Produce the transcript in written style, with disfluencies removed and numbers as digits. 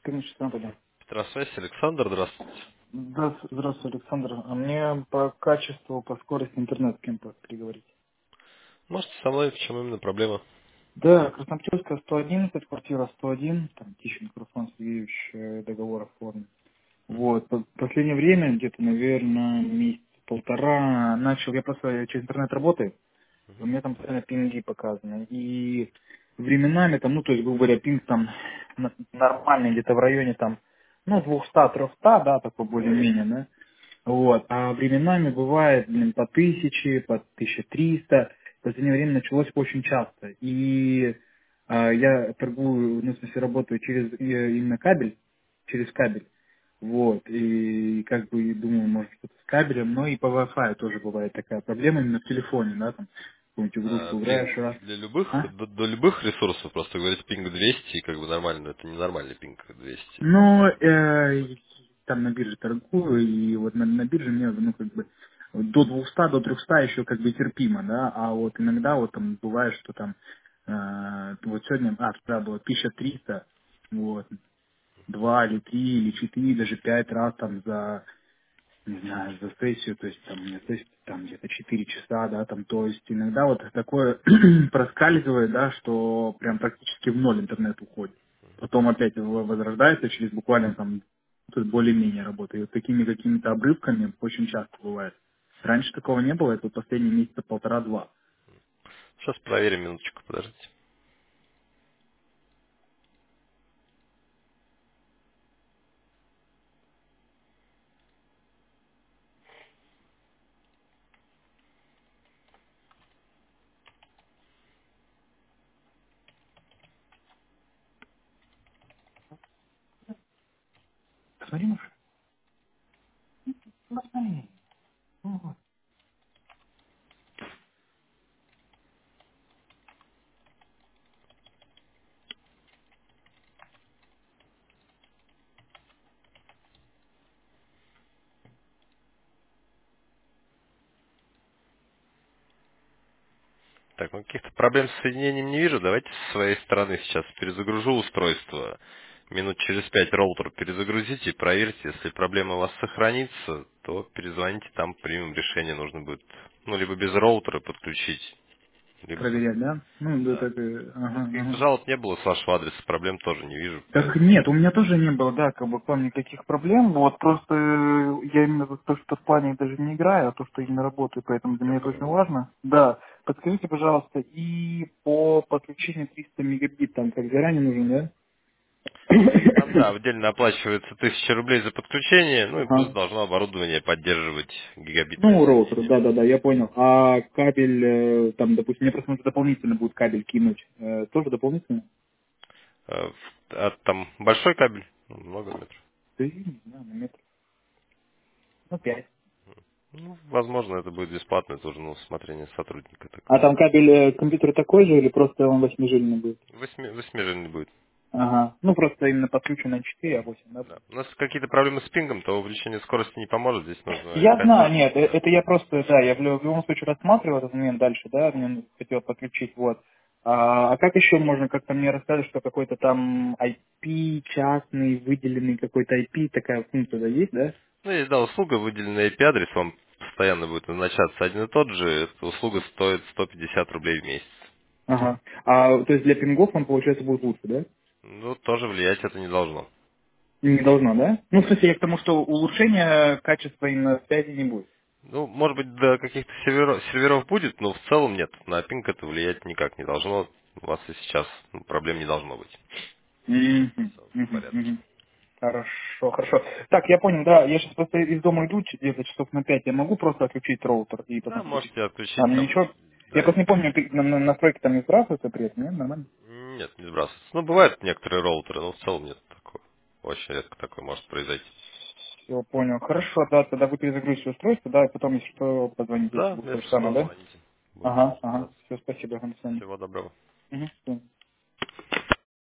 Конечно, Анатолий. Петросвязь, Александр, здравствуйте. Да, здравствуй, Александр. А мне по качеству, по скорости интернет с кем переговорить? Можете со мной, в чем именно проблема? Да, Краснопресненская, 111, квартира 101, там Тищенко Руслан Сергеевич, договор оформлен. Мгм. Вот, последнее время, где-то, наверное, месяц полтора, начал, я просто через интернет работаю, у Мгм. меня там постоянно пинги показаны, и временами там, ну, то есть, грубо говоря, пинг там нормальный, где-то в районе там, ну, 200-300, да, такой более-менее, да. Вот. А временами бывает, по 1000, по 1300. В последнее время началось очень часто. И я торгую, ну, в смысле, работаю через именно кабель, через кабель. Вот. И как бы думаю, может, что-то с кабелем, но и по Wi-Fi тоже бывает такая проблема именно в телефоне, да, там, какую-нибудь игрушку Пинг играешь, раз. для любых, А? до любых ресурсов, просто говорите пинг 200, и как бы нормально, это не нормальный пинг 200, это Но высокий. там на бирже торгую, и вот на бирже мне, ну, как бы, до 200, до 300 еще как бы терпимо, да, а вот иногда вот там бывает, что там, вот сегодня, вчера было 1300, вот, 2 или 3 или 4 даже 5 раз там за не знаю, за сессию, то есть там у меня сессия там где-то 4 часа, да, там, то есть иногда вот такое проскальзывает, да, что прям практически в ноль интернет уходит. Потом опять возрождается через буквально там то есть более-менее работает. И вот такими какими-то обрывками очень часто бывает. Раньше такого не было, это вот последние месяца полтора-два. Сейчас проверим, минуточку, подождите. Посмотри, Маша, посмотри. Вот. Так, ну каких-то проблем с соединением не вижу. Давайте с своей стороны сейчас перезагружу устройство. Минут через 5 роутер перезагрузите и проверьте. Если проблема у вас сохранится, то перезвоните, там примем решение. Нужно будет, ну, либо без роутера подключить, либо... Проверять, да? Ну, да, Да. так, Ну, ага, каких-то ага. жалоб не было с вашего адреса, проблем тоже не вижу, Так поэтому... нет, у меня тоже не было, да, как бы к вам никаких проблем. Вот просто я именно за то, что в плане даже не играю, а то, что именно работаю, поэтому для Я меня это очень понял. важно. Да, подскажите, пожалуйста, и по подключению 300 мегабит, там как заранее нужен, да? Там, да, отдельно оплачивается 1000 рублей за подключение, ну и плюс Ага. должно оборудование поддерживать гигабитное Ну, роутер, соединение. да-да-да, я понял. А кабель, там, допустим, мне просто нужно дополнительно будет кабель кинуть. Тоже дополнительно? А там большой кабель? Ну, много метров. Да, не знаю, на метр. Ну, 5. Ну, возможно, это будет бесплатно, это уже на усмотрение сотрудника А такое. там кабель компьютера такой же или просто он восьмижильный будет? Восьмижильный будет. Ага. Ну, просто именно подключен на 4, а 8, да? Да. У нас какие-то проблемы с пингом, то увеличение скорости не поможет. Здесь нужно Я искать знаю, уже. нет, Да. это я просто, да, я в любом случае рассматривал этот момент дальше, да, мне хотел подключить, вот. А как еще можно, как-то мне рассказать, что какой-то там IP частный, выделенный какой-то IP, такая функция, да, есть, да? Ну, есть, да, услуга, выделенный IP-адрес, вам постоянно будет назначаться один и тот же. Эта услуга стоит 150 рублей в месяц. Ага. А, то есть для пингов он, получается, будет лучше, да? Ну, тоже влиять это не должно. Не должно, да? Ну, в смысле, я к тому, что улучшения качества именно связи не будет. Ну, может быть, до каких-то серверов будет, но в целом нет. На пинг это влиять никак не должно. У вас и сейчас проблем не должно быть. Мгм, Все в мгм, порядке. мгм. Хорошо, хорошо. Так, я понял, да, я сейчас просто из дома иду, где-то часов на 5. Я могу просто отключить роутер и Да, потом включить? можете отключить А, ну там. ничего. Я Да. просто не помню, настройки там не сбрасываются при этом, нет? Нормально? Нет, не сбрасывается. Ну, бывают некоторые роутеры, но в целом нет такого. Очень редко такое может произойти. Все, понял. Хорошо, да, тогда вы перезагрузите устройство, да, и потом, если что, позвоните, если Да, будет то же если самое, что, да? звоните. Будем Ага, ага. разбираться. Все, спасибо, до свидания. Всего доброго. Угу.